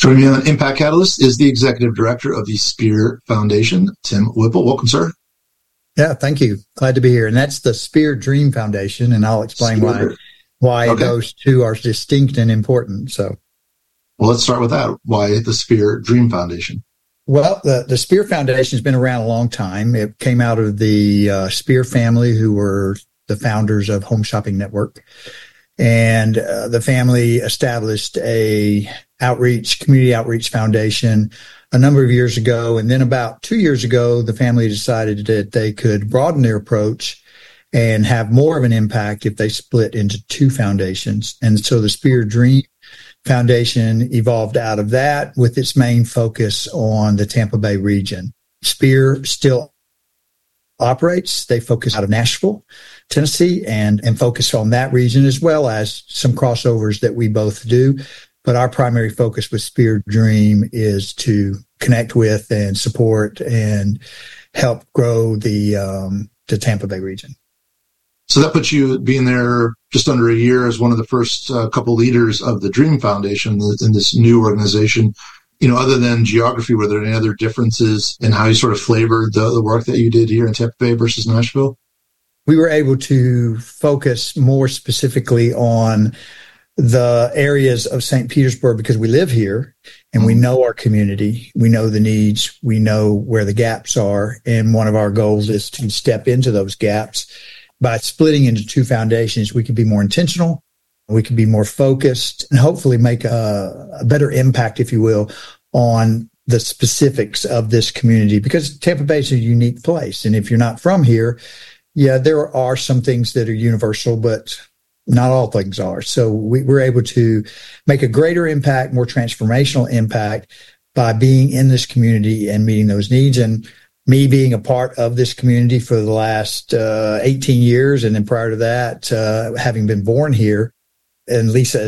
Joining me on Impact Catalyst is the Executive Director of the Spear Foundation, Tim Whipple. Welcome, sir. Yeah, thank you. Glad to be here. And that's the Spear Dream Foundation, and I'll explain why those two are distinct and important. So, well, let's start with that. Why the Spear Dream Foundation? Well, the Spear Foundation has been around a long time. It came out of the Spear family, who were the founders of Home Shopping Network. And the family established a community outreach foundation a number of years ago. And then about 2 years ago, the family decided that they could broaden their approach and have more of an impact if they split into two foundations. And so the Spear Dream Foundation evolved out of that, with its main focus on the Tampa Bay region. Spear still operates. They focus out of Nashville, Tennessee, and focus on that region, as well as some crossovers that we both do. But our primary focus with Spear Dream is to connect with and support and help grow the Tampa Bay region. So that puts you being there just under a year as one of the first couple leaders of the Dream Foundation in this new organization. You know, other than geography, were there any other differences in how you sort of flavored the work that you did here in Tampa Bay versus Nashville? We were able to focus more specifically on the areas of St. Petersburg because we live here and we know our community. We know the needs. We know where the gaps are. And one of our goals is to step into those gaps. By splitting into two foundations, we can be more intentional. We can be more focused and hopefully make a better impact, if you will, on the specifics of this community, because Tampa Bay is a unique place. And if you're not from here, yeah, there are some things that are universal, but not all things are. So we're able to make a greater impact, more transformational impact by being in this community and meeting those needs. And me being a part of this community for the last 18 years, and then prior to that, having been born here, and Lisa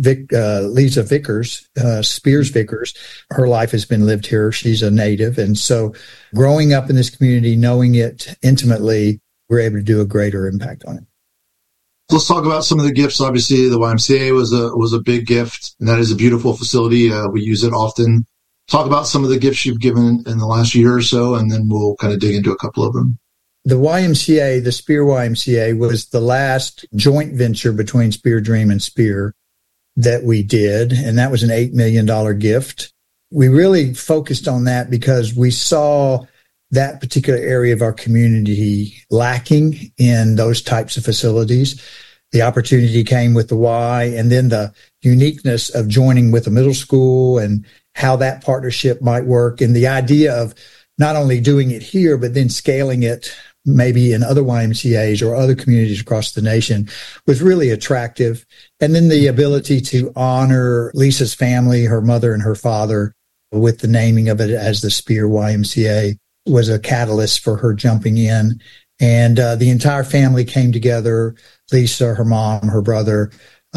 Vickers, Spears Vickers, her life has been lived here. She's a native. And so growing up in this community, knowing it intimately, we're able to do a greater impact on it. Let's talk about some of the gifts. Obviously, the YMCA was a big gift, and that is a beautiful facility. We use it often. Talk about some of the gifts you've given in the last year or so, and then we'll kind of dig into a couple of them. The YMCA, the Spear YMCA, was the last joint venture between Spear Dream and Spear that we did, and that was an $8 million gift. We really focused on that because we saw that particular area of our community lacking in those types of facilities. The opportunity came with the Y, and then the uniqueness of joining with a middle school and how that partnership might work, and the idea of not only doing it here, but then scaling it maybe in other YMCAs or other communities across the nation was really attractive. And then the ability to honor Lisa's family, her mother and her father, with the naming of it as the Spear YMCA was a catalyst for her jumping in. And the entire family came together. Lisa, her mom, her brother,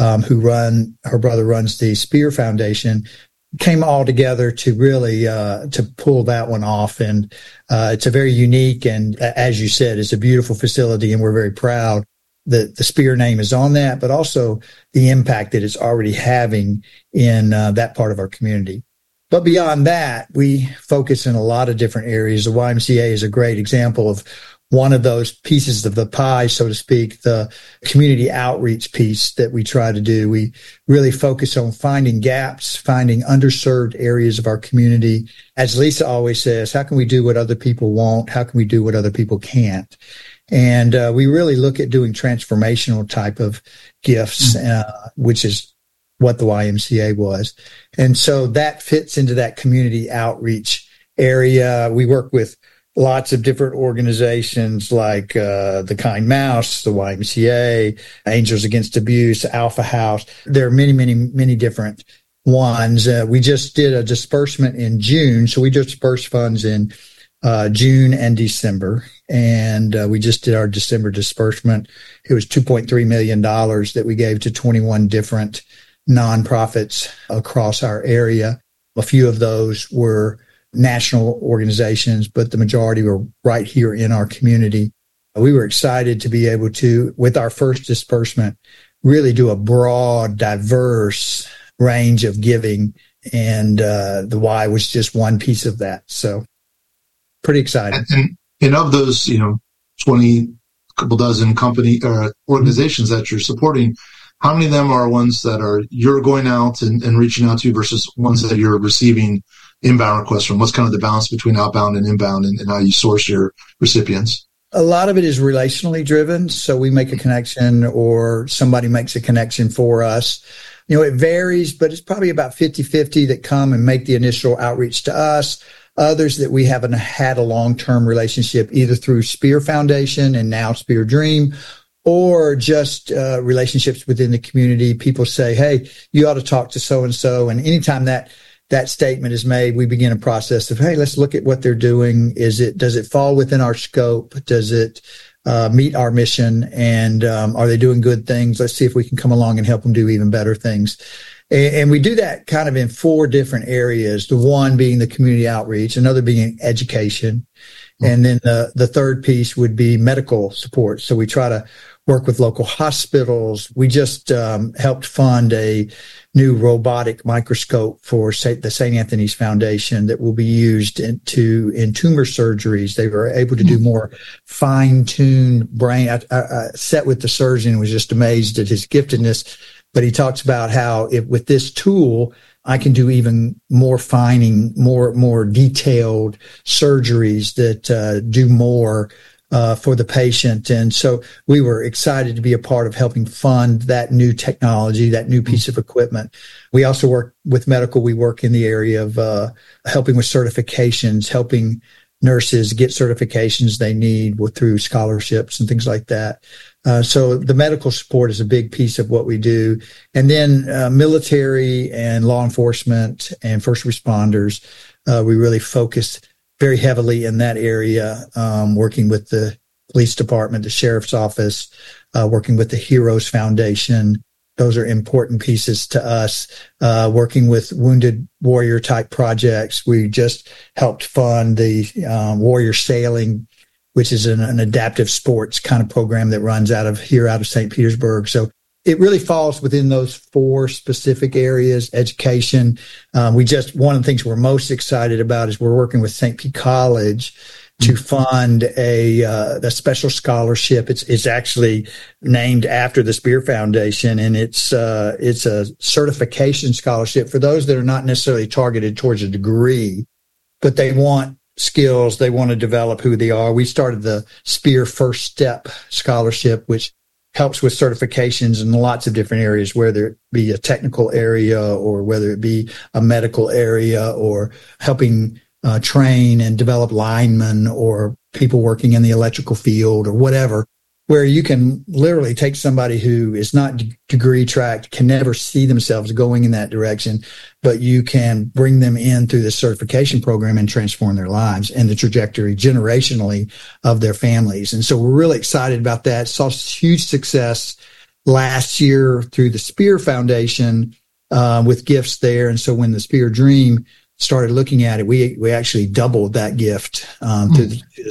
her brother runs the Spear Foundation, came all together to really to pull that one off. And it's a very unique, and as you said, it's a beautiful facility, and we're very proud that the Spear name is on that, but also the impact that it's already having in that part of our community. But beyond that, we focus in a lot of different areas. The YMCA is a great example of one of those pieces of the pie, so to speak, the community outreach piece that we try to do. We really focus on finding gaps, finding underserved areas of our community. As Lisa always says, how can we do what other people won't? How can we do what other people can't? And we really look at doing transformational type of gifts, which is what the YMCA was. And so that fits into that community outreach area. We work with lots of different organizations like the Kind Mouse, the YMCA, Angels Against Abuse, Alpha House. There are many, many, many different ones. We just did a disbursement in June. So we dispersed funds in June and December. And we just did our December disbursement. It was $2.3 million that we gave to 21 different nonprofits across our area. A few of those were national organizations, but the majority were right here in our community. We were excited to be able to, with our first disbursement, really do a broad, diverse range of giving And the Y was just one piece of that. So pretty exciting. And of those, 20, couple dozen company organizations that you're supporting, how many of them are ones that you're going out and reaching out to versus ones that you're receiving inbound requests from? What's kind of the balance between outbound and inbound and how you source your recipients? A lot of it is relationally driven. So we make a connection or somebody makes a connection for us. It varies, but it's probably about 50-50 that come and make the initial outreach to us. Others that we haven't had a long-term relationship, either through Spear Foundation and now Spear Dream, or just relationships within the community. People say, hey, you ought to talk to so-and-so. And anytime that statement is made, we begin a process of, hey, let's look at what they're doing. Does it fall within our scope? Does it meet our mission? And are they doing good things? Let's see if we can come along and help them do even better things. And we do that kind of in 4 different areas. The one being the community outreach, another being education. And then the third piece would be medical support. So we try to work with local hospitals. We just helped fund a new robotic microscope for the St. Anthony's Foundation that will be used in tumor surgeries. They were able to do more fine-tuned brain. I sat with the surgeon and was just amazed at his giftedness. But he talks about how with this tool, I can do even more fining, more detailed surgeries that do more for the patient. And so we were excited to be a part of helping fund that new technology, that new piece of equipment. We also work with medical. We work in the area of helping with certifications, helping nurses get certifications they need through scholarships and things like that. So the medical support is a big piece of what we do. And then military and law enforcement and first responders, we really focus very heavily in that area, working with the police department, the sheriff's office, working with the Heroes Foundation. Those are important pieces to us. Working with wounded warrior type projects. We just helped fund the Warrior Sailing, which is an adaptive sports kind of program that runs out of St. Petersburg. So it really falls within those 4 specific areas. Education. One of the things we're most excited about is we're working with St. Pete College to fund a special scholarship. It's actually named after the Spear Foundation, and it's a certification scholarship for those that are not necessarily targeted towards a degree, but they want skills. They want to develop who they are. We started the Spear First Step Scholarship, which helps with certifications in lots of different areas, whether it be a technical area or whether it be a medical area or helping train and develop linemen or people working in the electrical field or whatever, where you can literally take somebody who is not degree tracked, can never see themselves going in that direction, but you can bring them in through the certification program and transform their lives and the trajectory generationally of their families. And so we're really excited about that. Saw huge success last year through the Spear Foundation with gifts there. And so when the Spear Dream started looking at it, we actually doubled that gift to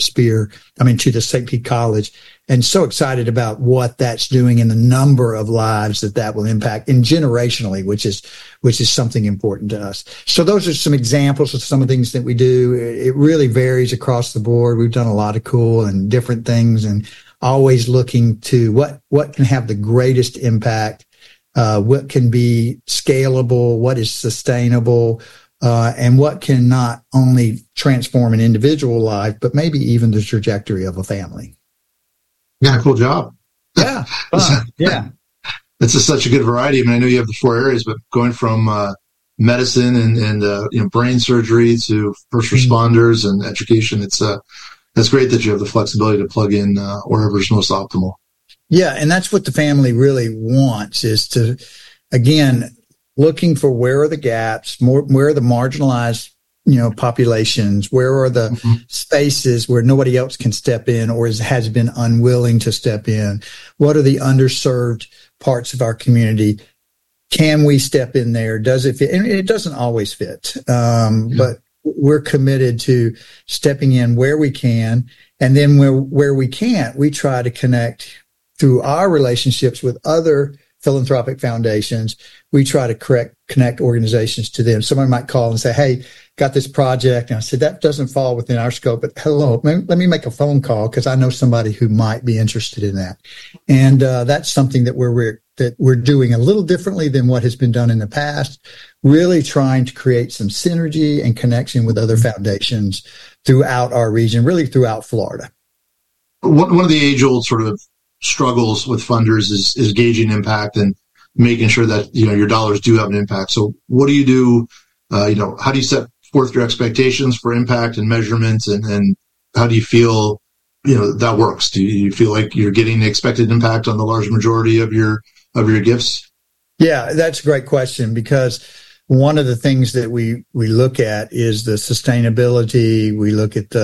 the St. Pete College, and so excited about what that's doing and the number of lives that will impact and generationally, which is something important to us. So those are some examples of some of the things that we do. It really varies across the board. We've done a lot of cool and different things, and always looking to what can have the greatest impact, what can be scalable, what is sustainable, and what can not only transform an individual life, but maybe even the trajectory of a family. Yeah, cool job. Yeah, yeah. It's just such a good variety. I mean, I know you have the 4 areas, but going from medicine and brain surgery to first responders and education, that's great that you have the flexibility to plug in wherever's most optimal. Yeah, and that's what the family really wants, is to, again, looking for where are the gaps, where are the marginalized, populations, where are the spaces where nobody else can step in or has been unwilling to step in? What are the underserved parts of our community? Can we step in there? Does it fit? And it doesn't always fit, but we're committed to stepping in where we can. And then where we can't, we try to connect through our relationships with other philanthropic foundations. We try to connect organizations to them. Somebody might call and say, hey, got this project. And I said, that doesn't fall within our scope, but hello, let me make a phone call because I know somebody who might be interested in that. And that's something that we're doing a little differently than what has been done in the past, really trying to create some synergy and connection with other foundations throughout our region, really throughout Florida. One of the age-old sort of struggles with funders is gauging impact and making sure that, your dollars do have an impact. So what do you do? How do you set forth your expectations for impact and measurements, and how do you feel, that works? Do you feel like you're getting the expected impact on the large majority of your gifts? Yeah, that's a great question, because one of the things that we look at is the sustainability. We look at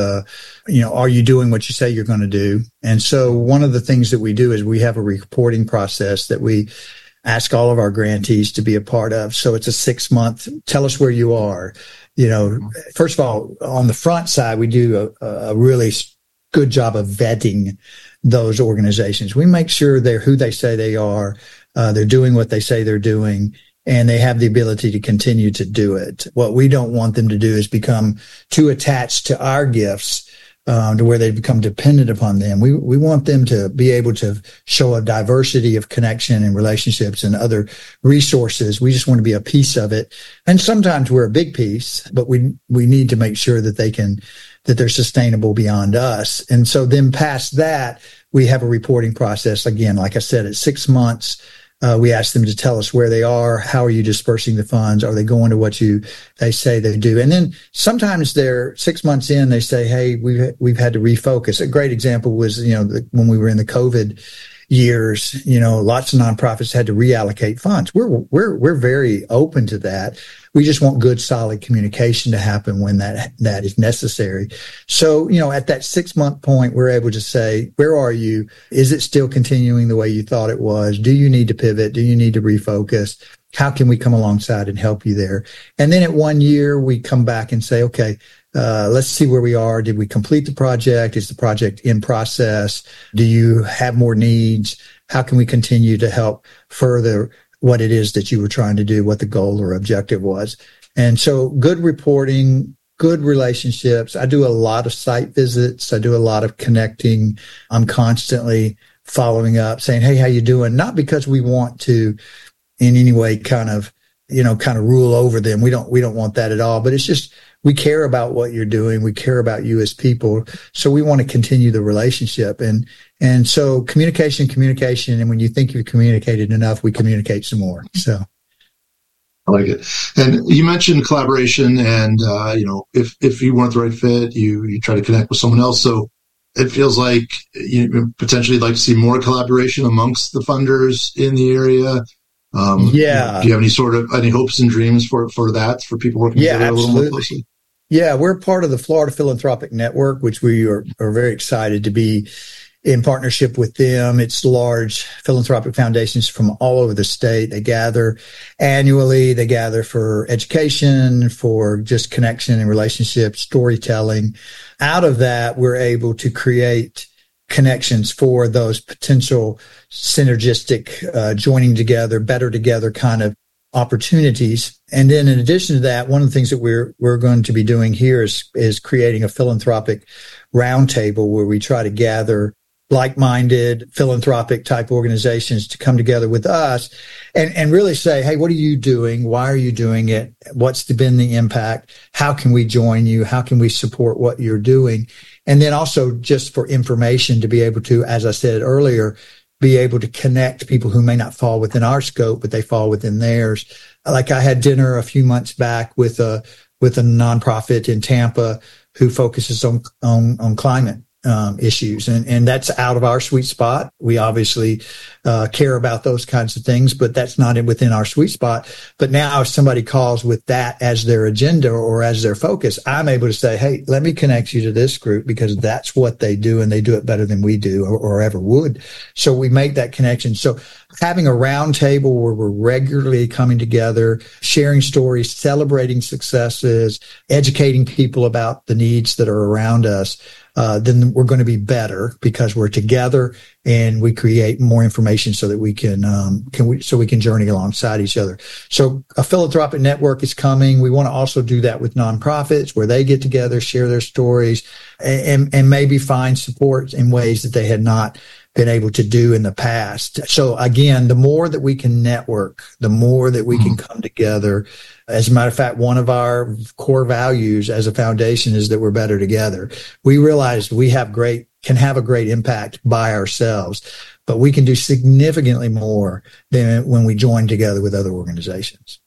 are you doing what you say you're going to do? And so one of the things that we do is we have a reporting process that we ask all of our grantees to be a part of. So it's a 6-month, tell us where you are. First of all, on the front side, we do a really good job of vetting those organizations. We make sure they're who they say they are. They're doing what they say they're doing, and they have the ability to continue to do it. What we don't want them to do is become too attached to our gifts to where they become dependent upon them. We want them to be able to show a diversity of connection and relationships and other resources. We just want to be a piece of it. And sometimes we're a big piece, but we need to make sure that that they're sustainable beyond us. And so then past that, we have a reporting process. Again, like I said, it's 6 months. We ask them to tell us where they are. How are you dispersing the funds? Are they going to what they say they do? And then sometimes they're 6 months in, they say, hey, we've had to refocus. A great example was, when we were in the COVID years, lots of nonprofits had to reallocate funds. We're very open to that. We just want good, solid communication to happen when that is necessary. So, at that 6-month point, we're able to say, where are you? Is it still continuing the way you thought it was? Do you need to pivot? Do you need to refocus? How can we come alongside and help you there? And then at 1 year, we come back and say, okay, let's see where we are. Did we complete the project? Is the project in process? Do you have more needs? How can we continue to help further what it is that you were trying to do, what the goal or objective was? And so good reporting, good relationships. I do a lot of site visits. I do a lot of connecting. I'm constantly following up, saying, hey, how you doing? Not because we want to in any way kind of rule over them. We don't want that at all, but it's just, we care about what you're doing. We care about you as people. So we want to continue the relationship. And so communication. And when you think you've communicated enough, we communicate some more. So I like it. And you mentioned collaboration, and, if you weren't the right fit, you try to connect with someone else. So it feels like you potentially like to see more collaboration amongst the funders in the area. Do you have any hopes and dreams for that, for people working together a little more closely? Yeah, we're part of the Florida Philanthropic Network, which we are very excited to be in partnership with them. It's large philanthropic foundations from all over the state. They gather annually. They gather for education, for just connection and relationship, storytelling. Out of that, we're able to create connections for those potential synergistic, joining together, better together kind of opportunities. And then in addition to that, one of the things that we're going to be doing here is creating a philanthropic roundtable where we try to gather like-minded philanthropic type organizations to come together with us and really say, hey, what are you doing? Why are you doing it? What's been the impact? How can we join you? How can we support what you're doing? And then also just for information to be able to, as I said earlier, be able to connect people who may not fall within our scope, but they fall within theirs. Like I had dinner a few months back with a nonprofit in Tampa who focuses on climate issues. And that's out of our sweet spot. We obviously care about those kinds of things, but that's not within our sweet spot. But now if somebody calls with that as their agenda or as their focus, I'm able to say, hey, let me connect you to this group because that's what they do and they do it better than we do or ever would. So we make that connection. So having a round table where we're regularly coming together, sharing stories, celebrating successes, educating people about the needs that are around us, then we're going to be better because we're together and we create more information so that we can journey alongside each other. So a philanthropic network is coming. We want to also do that with nonprofits where they get together, share their stories, and maybe find support in ways that they had not been able to do in the past. So again, the more that we can network, the more that we can come together. As a matter of fact, one of our core values as a foundation is that we're better together. We realize we can have a great impact by ourselves, but we can do significantly more than when we join together with other organizations.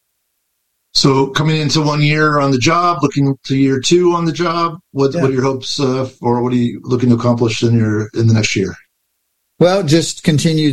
So coming into 1 year on the job, looking to year 2 on the job, what are your hopes or what are you looking to accomplish in the next year? Well, just continue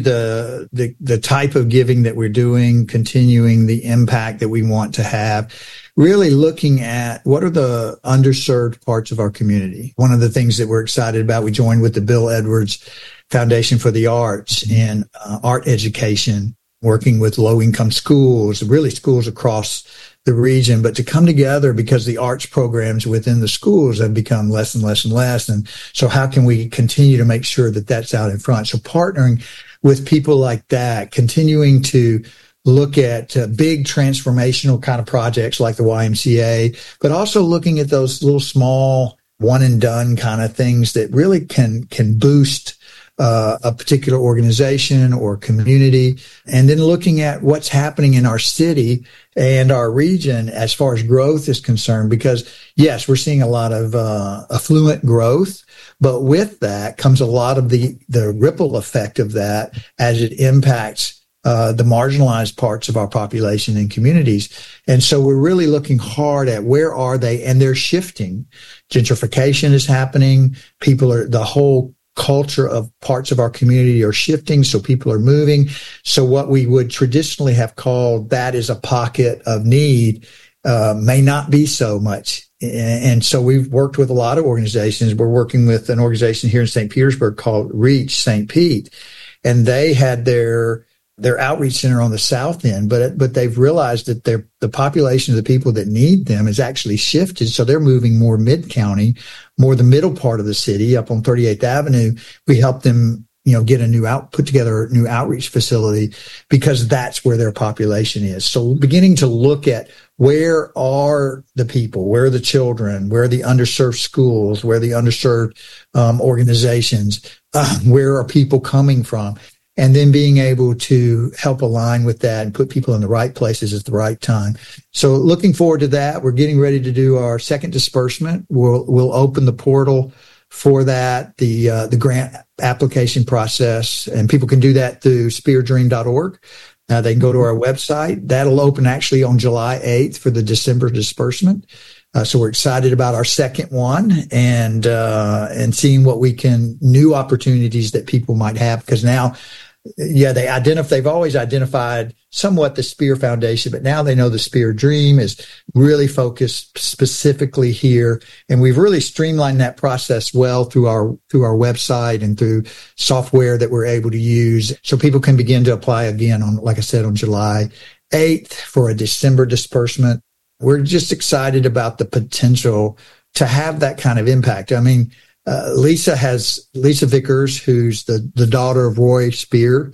the type of giving that we're doing, continuing the impact that we want to have, really looking at what are the underserved parts of our community. One of the things that we're excited about, we joined with the Bill Edwards Foundation for the Arts and art education, working with low-income schools, really schools across the region, but to come together because the arts programs within the schools have become less and less and less. And so how can we continue to make sure that that's out in front? So partnering with people like that, continuing to look at big transformational kind of projects like the YMCA, but also looking at those little small one and done kind of things that really can boost a particular organization or community, and then looking at what's happening in our city and our region as far as growth is concerned, because yes, we're seeing a lot of affluent growth, but with that comes a lot of the ripple effect of that as it impacts the marginalized parts of our population and communities. And so we're really looking hard at where are they, and they're shifting. Gentrification is happening. The whole culture of parts of our community are shifting, so people are moving. So what we would traditionally have called that is a pocket of need may not be so much. And so we've worked with a lot of organizations. We're working with an organization here in St. Petersburg called Reach St. Pete, and they had their outreach center on the south end, but they've realized that the population of the people that need them has actually shifted. So they're moving more mid-county, more the middle part of the city up on 38th Avenue. We help them, put together a new outreach facility because that's where their population is. So beginning to look at where are the people, where are the children, where are the underserved schools, where are the underserved organizations, where are people coming from? And then being able to help align with that and put people in the right places at the right time. So looking forward to that. We're getting ready to do our second disbursement. We'll open the portal for that, the grant application process, and people can do that through speardream.org. They can go to our website. That'll open actually on July 8th for the December disbursement. So we're excited about our second one and seeing what new opportunities that people might have, because now, they've always identified somewhat the Spear Foundation, but now they know the Spear Dream is really focused specifically here. And we've really streamlined that process well through our website and through software that we're able to use. So people can begin to apply again on July 8th for a December disbursement. We're just excited about the potential to have that kind of impact. I mean, Lisa Vickers, who's the daughter of Roy Spear,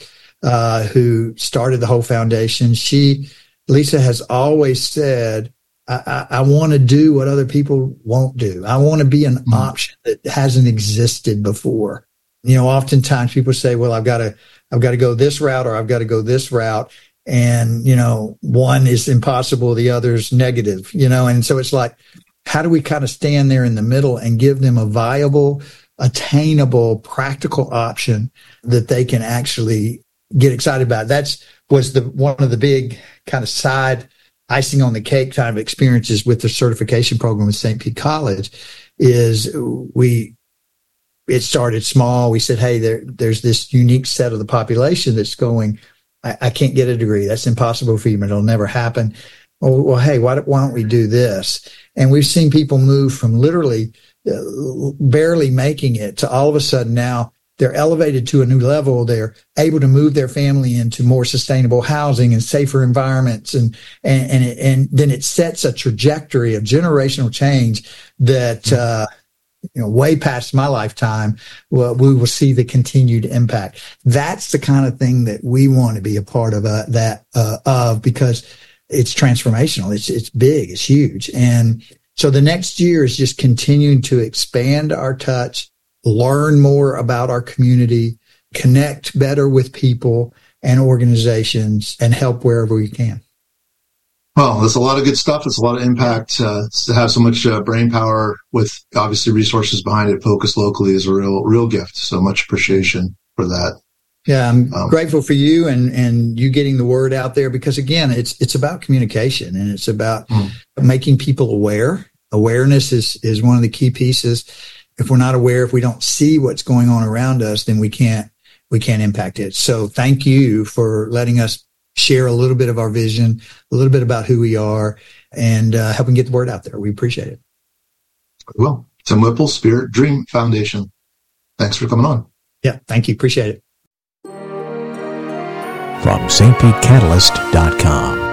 who started the whole foundation. Lisa has always said, I want to do what other people won't do. I want to be an option that hasn't existed before. Oftentimes people say, well, I've got to go this route or I've got to go this route. And, one is impossible, the other's negative, and so it's like, how do we kind of stand there in the middle and give them a viable, attainable, practical option that they can actually get excited about? Was one of the big kind of side icing on the cake kind of experiences with the certification program with St. Pete College is it started small. We said, hey, there's this unique set of the population that's going, I can't get a degree. That's impossible for you. It'll never happen. Well, hey, why don't we do this? And we've seen people move from literally barely making it to all of a sudden now they're elevated to a new level. They're able to move their family into more sustainable housing and safer environments. And then it sets a trajectory of generational change that way past my lifetime, well, we will see the continued impact. That's the kind of thing that we want to be a part of because it's transformational. It's big. It's huge. And so the next year is just continuing to expand our touch, learn more about our community, connect better with people and organizations, and help wherever we can. Well, there's a lot of good stuff. It's a lot of impact. To have so much brain power with obviously resources behind it, focused locally, is a real gift. So much appreciation for that. Yeah, I'm grateful for you and you getting the word out there, because again, it's about communication, and it's about making people aware. Awareness is one of the key pieces. If we're not aware, if we don't see what's going on around us, then we can't impact it. So thank you for letting us share a little bit of our vision, a little bit about who we are, and helping get the word out there. We appreciate it. Well, Tim Whipple, Spirit Dream Foundation. Thanks for coming on. Yeah, thank you. Appreciate it. From stpetecatalyst.com.